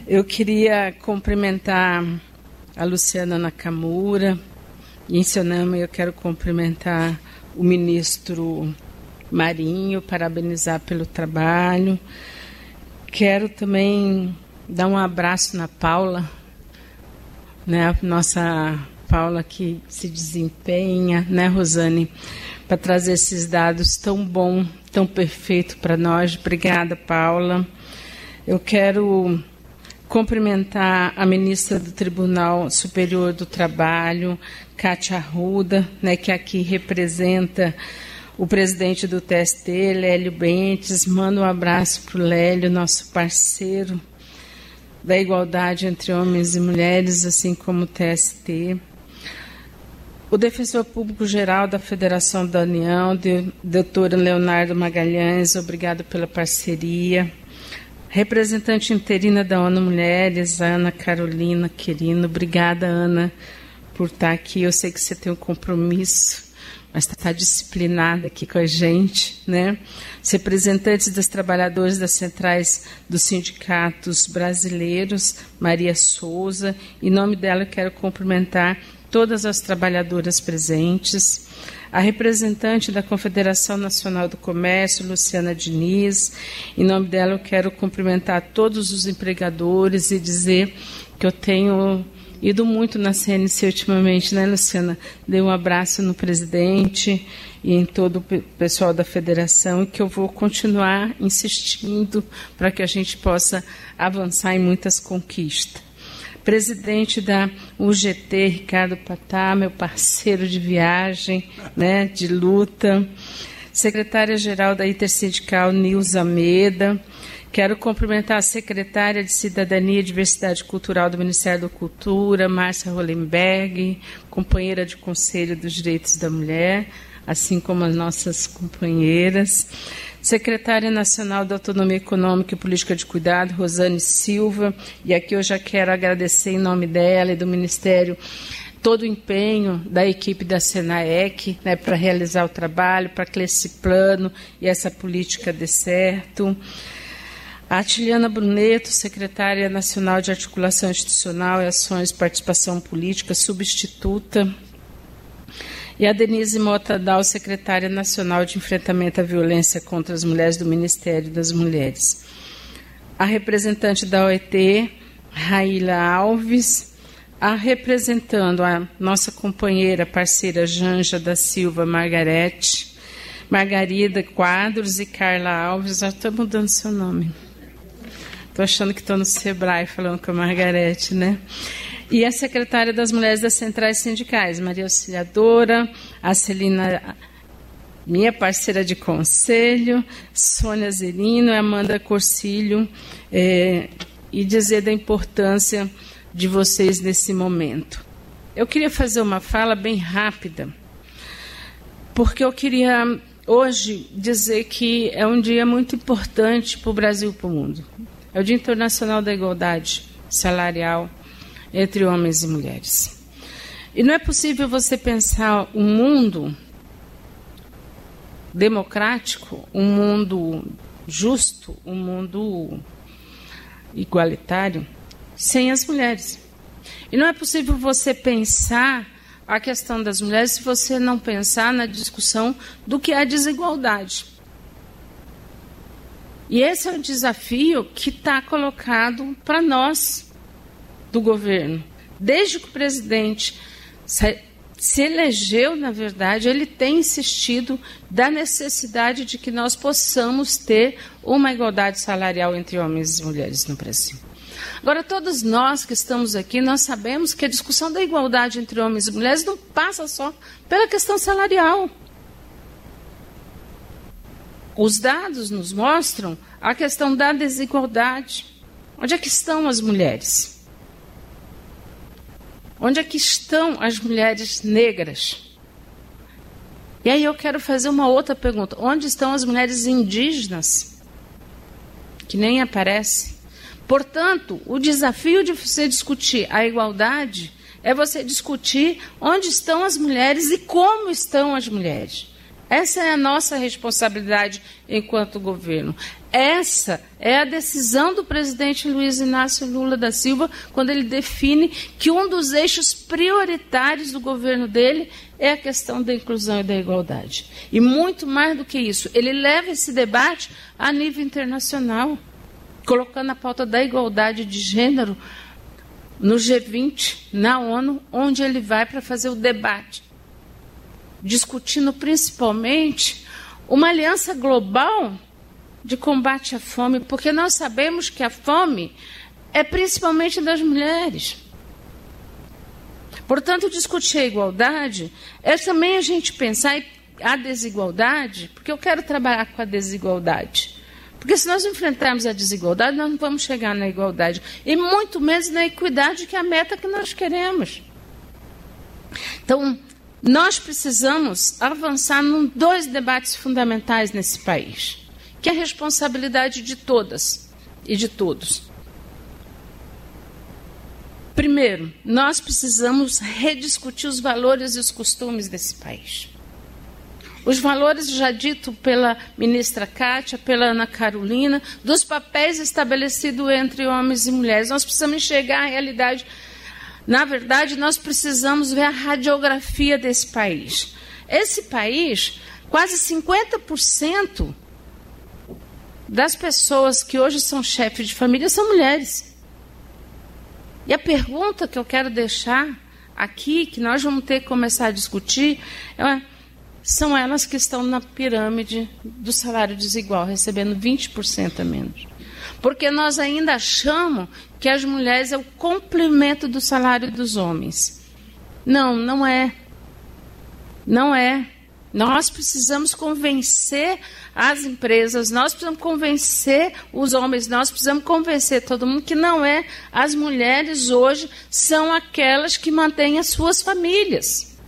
Eu queria cumprimentar a Luciana Nakamura. E em seu nome eu quero cumprimentar o ministro Marinho, parabenizar pelo trabalho. Quero também dar um abraço na Paula, né? A nossa Paula que se desempenha, né, Rosane, para trazer esses dados tão bom, tão perfeito para nós. Obrigada, Paula. Eu quero cumprimentar a ministra do Tribunal Superior do Trabalho, Kátia Arruda, né, que aqui representa o presidente do TST, Lélio Bentes. Mando um abraço para o Lélio, nosso parceiro da igualdade entre homens e mulheres, assim como o TST. O defensor público-geral da Federação da União, doutor Leonardo Magalhães, obrigado pela parceria. Representante interina da ONU Mulheres, Ana Carolina Quirino. Obrigada, Ana, por estar aqui. Eu sei que você tem um compromisso, mas está disciplinada aqui com a gente, né? Os representantes das trabalhadoras das centrais dos sindicatos brasileiros, Maria Souza. Em nome dela, eu quero cumprimentar todas as trabalhadoras presentes. A representante da Confederação Nacional do Comércio, Luciana Diniz. Em nome dela, eu quero cumprimentar todos os empregadores e dizer que eu tenho ido muito na CNC ultimamente, né, Luciana? Dei um abraço no presidente e em todo o pessoal da federação, e que eu vou continuar insistindo para que a gente possa avançar em muitas conquistas. Presidente da UGT, Ricardo Patá, meu parceiro de viagem, né, de luta. Secretária-geral da Intersindical, Nilza Meda. Quero cumprimentar a secretária de Cidadania e Diversidade Cultural do Ministério da Cultura, Márcia Hollenberg, companheira de Conselho dos Direitos da Mulher, assim como as nossas companheiras. Secretária Nacional da Autonomia Econômica e Política de Cuidado, Rosane Silva, e aqui eu já quero agradecer em nome dela e do Ministério todo o empenho da equipe da SENAEC, né, para realizar o trabalho, para que esse plano e essa política dê certo. A Atiliana Bruneto, secretária nacional de Articulação Institucional e Ações de Participação Política, substituta. E a Denise Mota Dal, secretária nacional de Enfrentamento à Violência contra as Mulheres do Ministério das Mulheres. A representante da OIT, Raíla Alves. A representando a nossa companheira, parceira Janja da Silva Margarete, Margarida Quadros e Carla Alves. Já estou mudando seu nome. Estou achando que estou no Sebrae falando com a Margarete, né? E a secretária das Mulheres das Centrais Sindicais, Maria Auxiliadora, a Celina, minha parceira de conselho, Sônia Zerino e Amanda Corcílio, e dizer da importância de vocês nesse momento. Eu queria fazer uma fala bem rápida, porque eu queria hoje dizer que é um dia muito importante para o Brasil e para o mundo. É o Dia Internacional da Igualdade Salarial entre homens e mulheres. E não é possível você pensar um mundo democrático, um mundo justo, um mundo igualitário, sem as mulheres. E não é possível você pensar a questão das mulheres se você não pensar na discussão do que é a desigualdade. E esse é o desafio que está colocado para nós, do governo. Desde que o presidente se elegeu, na verdade, ele tem insistido da necessidade de que nós possamos ter uma igualdade salarial entre homens e mulheres no Brasil. Agora, todos nós que estamos aqui, nós sabemos que a discussão da igualdade entre homens e mulheres não passa só pela questão salarial. Os dados nos mostram a questão da desigualdade. Onde é que estão as mulheres? Onde é que estão as mulheres negras? E aí eu quero fazer uma outra pergunta. Onde estão as mulheres indígenas? Que nem aparece. Portanto, o desafio de você discutir a igualdade é você discutir onde estão as mulheres e como estão as mulheres. Essa é a nossa responsabilidade enquanto governo. essa é a decisão do presidente Luiz Inácio Lula da Silva, quando ele define que um dos eixos prioritários do governo dele é a questão da inclusão e da igualdade. E muito mais do que isso, ele leva esse debate a nível internacional, colocando a pauta da igualdade de gênero no G20, na ONU, onde ele vai para fazer o debate, discutindo principalmente uma aliança global de combate à fome, porque nós sabemos que a fome é principalmente das mulheres. Portanto, discutir a igualdade é também a gente pensar a desigualdade, porque eu quero trabalhar com a desigualdade. Porque se nós enfrentarmos a desigualdade, nós não vamos chegar na igualdade, e muito menos na equidade, que é a meta que nós queremos. Então, nós precisamos avançar em dois debates fundamentais nesse país, que é a responsabilidade de todas e de todos. Primeiro, nós precisamos rediscutir os valores e os costumes desse país. Os valores já dito pela ministra Kátia, pela Ana Carolina, dos papéis estabelecidos entre homens e mulheres. Nós precisamos enxergar a realidade. Na verdade, nós precisamos ver a radiografia desse país. Esse país, quase 50% das pessoas que hoje são chefes de família são mulheres. E a pergunta que eu quero deixar aqui, que nós vamos ter que começar a discutir, são elas que estão na pirâmide do salário desigual, recebendo 20% a menos. Porque nós ainda achamos que as mulheres é o complemento do salário dos homens. Não, não é. Não é. Nós precisamos convencer as empresas, nós precisamos convencer os homens, nós precisamos convencer todo mundo que não é. As mulheres hoje são aquelas que mantêm as suas famílias.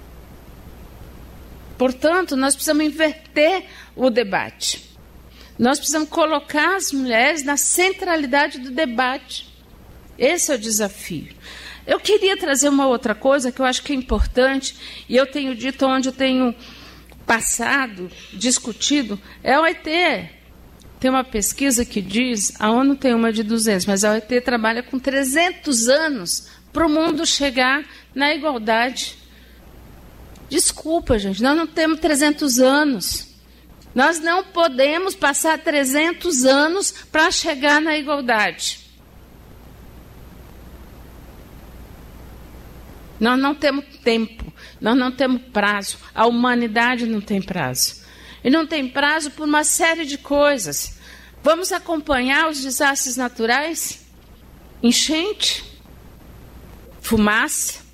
Portanto, nós precisamos inverter o debate. Nós precisamos colocar as mulheres na centralidade do debate. Esse é o desafio. Eu queria trazer uma outra coisa que eu acho que é importante, e eu tenho dito onde eu tenho passado, discutido, é a OIT. Tem uma pesquisa que diz, a ONU tem uma de 200, mas a OIT trabalha com 300 anos para o mundo chegar na igualdade. Desculpa, gente, nós não temos 300 anos. Nós não podemos passar 300 anos para chegar na igualdade. Nós não temos tempo, nós não temos prazo. A humanidade não tem prazo. E não tem prazo por uma série de coisas. Vamos acompanhar os desastres naturais? Enchente? Fumaça?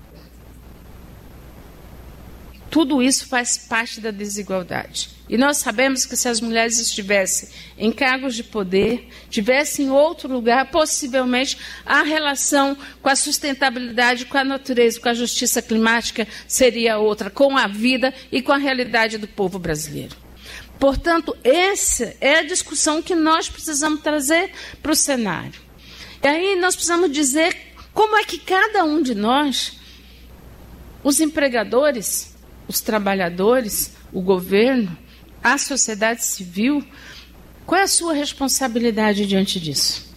Tudo isso faz parte da desigualdade. E nós sabemos que se as mulheres estivessem em cargos de poder, estivessem em outro lugar, possivelmente a relação com a sustentabilidade, com a natureza, com a justiça climática seria outra, com a vida e com a realidade do povo brasileiro. Portanto, essa é a discussão que nós precisamos trazer para o cenário. E aí nós precisamos dizer como é que cada um de nós, os empregadores, os trabalhadores, o governo, a sociedade civil, qual é a sua responsabilidade diante disso?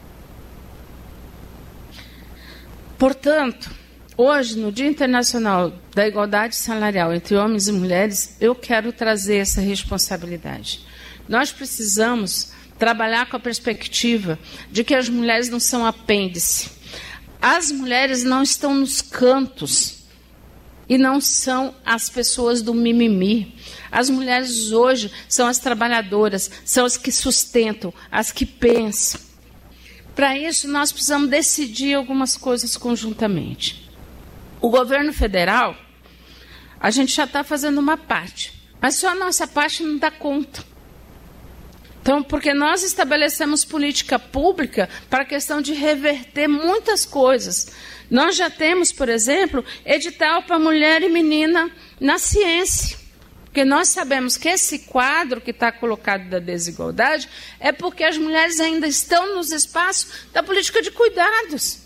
Portanto, hoje, no Dia Internacional da Igualdade Salarial entre Homens e Mulheres, eu quero trazer essa responsabilidade. Nós precisamos trabalhar com a perspectiva de que as mulheres não são apêndice. As mulheres não estão nos cantos e não são as pessoas do mimimi. As mulheres hoje são as trabalhadoras, são as que sustentam, as que pensam. Para isso, nós precisamos decidir algumas coisas conjuntamente. O governo federal, a gente já está fazendo uma parte, mas só a nossa parte não dá conta. Então, porque nós estabelecemos política pública para a questão de reverter muitas coisas. Nós já temos, por exemplo, edital para mulher e menina na ciência. Porque nós sabemos que esse quadro que está colocado da desigualdade é porque as mulheres ainda estão nos espaços da política de cuidados.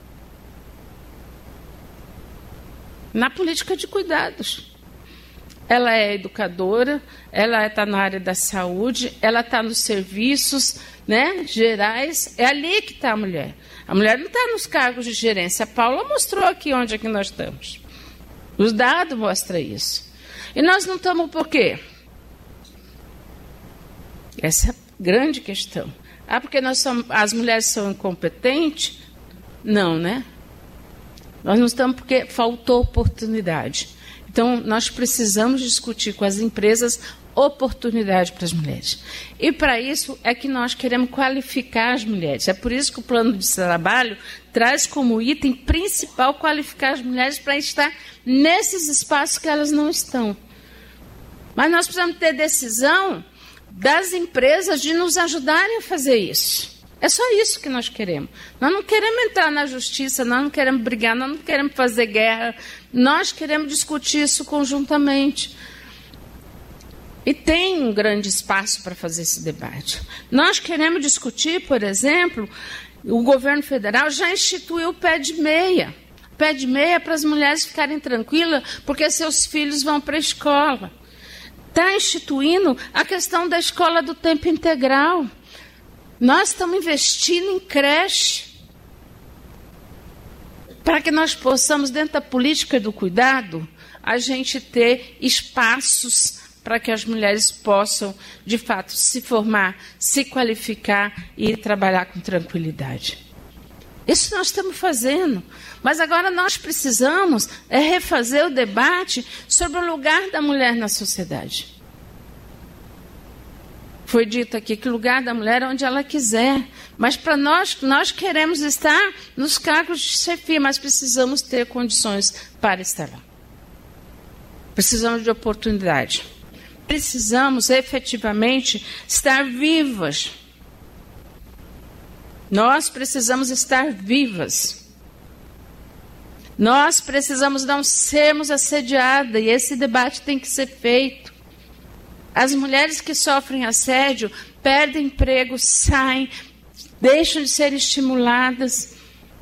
Na política de cuidados. ela é educadora, ela está na área da saúde, ela está nos serviços, né, gerais. É ali que está a mulher. A mulher não está nos cargos de gerência. A Paula mostrou aqui onde é que nós estamos. Os dados mostram isso. E nós não estamos por quê? Essa é a grande questão. Porque as mulheres são incompetentes? Não, né? Nós não estamos porque faltou oportunidade. Então, nós precisamos discutir com as empresas oportunidade para as mulheres. E, para isso, é que nós queremos qualificar as mulheres. É por isso que o plano de trabalho traz como item principal qualificar as mulheres para estar nesses espaços que elas não estão. Mas nós precisamos ter decisão das empresas de nos ajudarem a fazer isso. É só isso que nós queremos. Nós não queremos entrar na justiça, nós não queremos brigar, nós não queremos fazer guerra. Nós queremos discutir isso conjuntamente. E tem um grande espaço para fazer esse debate. Nós queremos discutir, por exemplo, o governo federal já instituiu o pé de meia. Pé de meia para as mulheres ficarem tranquilas, porque seus filhos vão para a escola. Está instituindo a questão da escola do tempo integral. Nós estamos investindo em creche para que nós possamos, dentro da política do cuidado, a gente ter espaços para que as mulheres possam, de fato, se formar, se qualificar e trabalhar com tranquilidade. Isso nós estamos fazendo. Mas agora nós precisamos refazer o debate sobre o lugar da mulher na sociedade. Foi dito aqui que o lugar da mulher é onde ela quiser. Mas para nós queremos estar nos cargos de chefia, mas precisamos ter condições para estar lá. Precisamos de oportunidade. Precisamos efetivamente estar vivas. Nós precisamos estar vivas. Nós precisamos não sermos assediadas, e esse debate tem que ser feito. As mulheres que sofrem assédio perdem emprego, saem, deixam de ser estimuladas.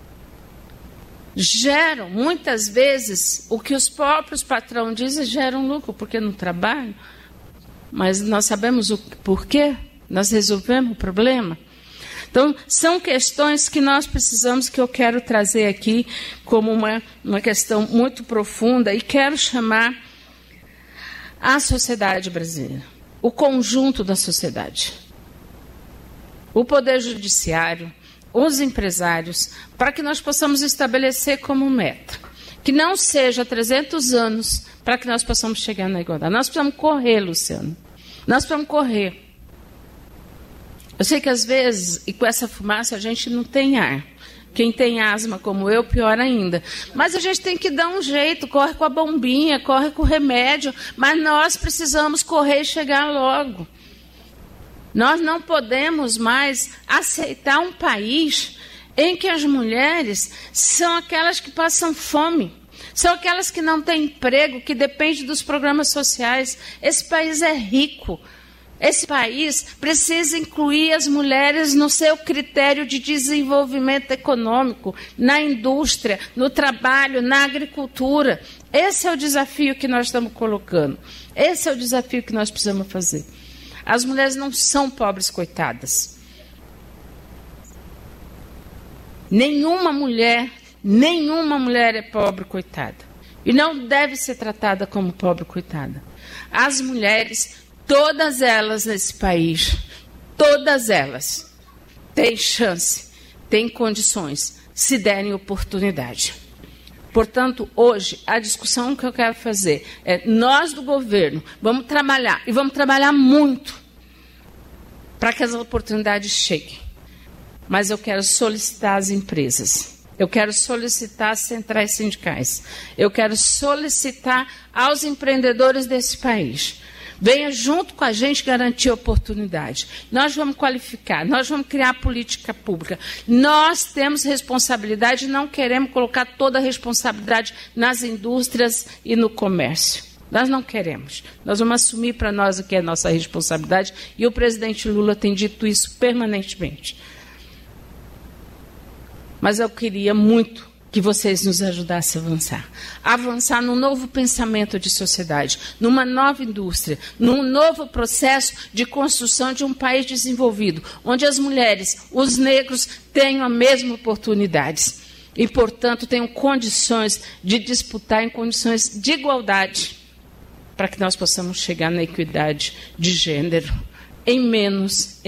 Geram, muitas vezes, o que os próprios patrões dizem, geram lucro, porque não trabalham. Mas nós sabemos o porquê? Nós resolvemos o problema? Então, são questões que nós precisamos, que eu quero trazer aqui como uma questão muito profunda, e quero chamar a sociedade brasileira, o conjunto da sociedade, o Poder Judiciário, os empresários, para que nós possamos estabelecer como meta, que não seja 300 anos para que nós possamos chegar na igualdade. Nós precisamos correr, Luciano. Nós precisamos correr. Eu sei que às vezes, e com essa fumaça, a gente não tem ar. Quem tem asma como eu, pior ainda. Mas a gente tem que dar um jeito, corre com a bombinha, corre com o remédio, mas nós precisamos correr e chegar logo. Nós não podemos mais aceitar um país em que as mulheres são aquelas que passam fome, são aquelas que não têm emprego, que dependem dos programas sociais. Esse país é rico. Esse país precisa incluir as mulheres no seu critério de desenvolvimento econômico, na indústria, no trabalho, na agricultura. Esse é o desafio que nós estamos colocando. Esse é o desafio que nós precisamos fazer. As mulheres não são pobres coitadas. Nenhuma mulher é pobre coitada. E não deve ser tratada como pobre coitada. As mulheres, todas elas nesse país, todas elas têm chance, têm condições, se derem oportunidade. Portanto, hoje, a discussão que eu quero fazer é, nós do governo, vamos trabalhar, e vamos trabalhar muito, para que as oportunidades cheguem. Mas eu quero solicitar às empresas, eu quero solicitar às centrais sindicais, eu quero solicitar aos empreendedores desse país. Venha junto com a gente garantir oportunidade. Nós vamos qualificar, nós vamos criar política pública. Nós temos responsabilidade e não queremos colocar toda a responsabilidade nas indústrias e no comércio. Nós não queremos. Nós vamos assumir para nós o que é nossa responsabilidade, e o presidente Lula tem dito isso permanentemente. Mas eu queria muito que vocês nos ajudassem a avançar. Avançar num novo pensamento de sociedade, numa nova indústria, num novo processo de construção de um país desenvolvido, onde as mulheres, os negros, tenham a mesma oportunidades e, portanto, tenham condições de disputar em condições de igualdade, para que nós possamos chegar na equidade de gênero em menos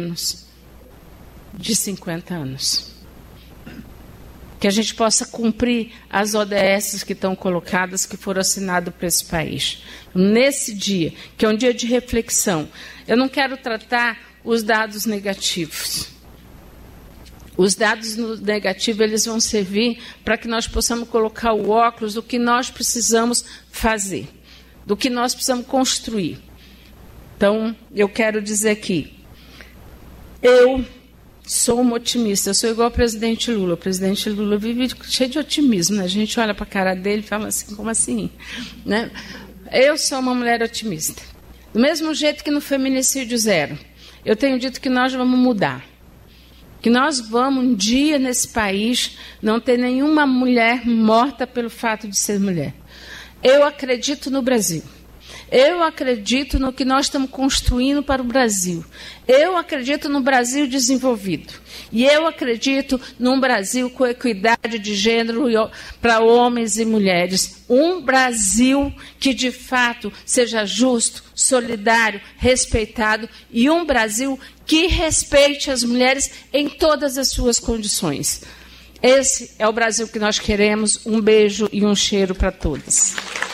de 50 anos. Que a gente possa cumprir as ODS que estão colocadas, que foram assinadas para esse país. Nesse dia, que é um dia de reflexão, eu não quero tratar os dados negativos. Os dados negativos, eles vão servir para que nós possamos colocar o óculos do que nós precisamos fazer, do que nós precisamos construir. Então, eu quero dizer aqui, eu sou uma otimista, eu sou igual ao presidente Lula. O presidente Lula vive cheio de otimismo, né? A gente olha para a cara dele e fala assim, como assim? Né? Eu sou uma mulher otimista. Do mesmo jeito que no Feminicídio Zero, eu tenho dito que nós vamos mudar. Que nós vamos, um dia nesse país, não ter nenhuma mulher morta pelo fato de ser mulher. Eu acredito no Brasil. Eu acredito no que nós estamos construindo para o Brasil. Eu acredito no Brasil desenvolvido. E eu acredito num Brasil com equidade de gênero para homens e mulheres. Um Brasil que, de fato, seja justo, solidário, respeitado. E um Brasil que respeite as mulheres em todas as suas condições. Esse é o Brasil que nós queremos. Um beijo e um cheiro para todas.